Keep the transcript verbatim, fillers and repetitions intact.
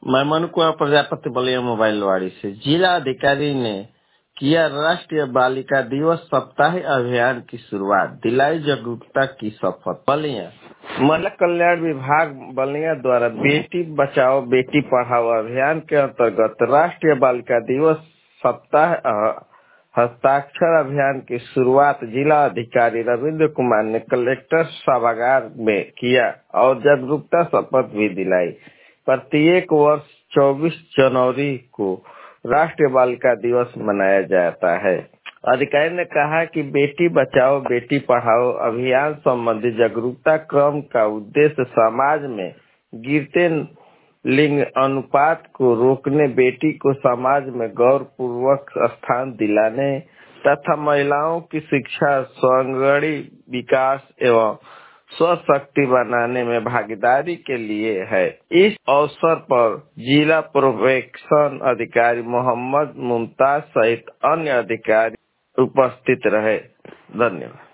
मैं मनु कुमार प्रजापति बलिया मोबाइल वाड़ी से। जिला अधिकारी ने किया राष्ट्रीय बालिका दिवस सप्ताह अभियान की शुरुआत, दिलाई जागरूकता की शपथ। बलिया महिला कल्याण विभाग बलिया द्वारा बेटी बचाओ बेटी पढ़ाओ अभियान के अंतर्गत राष्ट्रीय बालिका दिवस सप्ताह हस्ताक्षर अभियान की शुरुआत जिला अधिकारी रविंद्र कुमार ने कलेक्टर सभागार में किया और जागरूकता शपथ भी दिलाई। प्रत्येक वर्ष चौबीस जनवरी को राष्ट्रीय बालिका दिवस मनाया जाता है। अधिकारी ने कहा कि बेटी बचाओ बेटी पढ़ाओ अभियान संबंधी जागरूकता क्रम का उद्देश्य समाज में गिरते लिंग अनुपात को रोकने, बेटी को समाज में गौरवपूर्वक स्थान दिलाने तथा महिलाओं की शिक्षा, स्वावलंबी विकास एवं स्वशक्ति बनाने में भागीदारी के लिए है। इस अवसर पर जिला प्रोबेक्शन अधिकारी मोहम्मद मुमताज सहित अन्य अधिकारी उपस्थित रहे। धन्यवाद।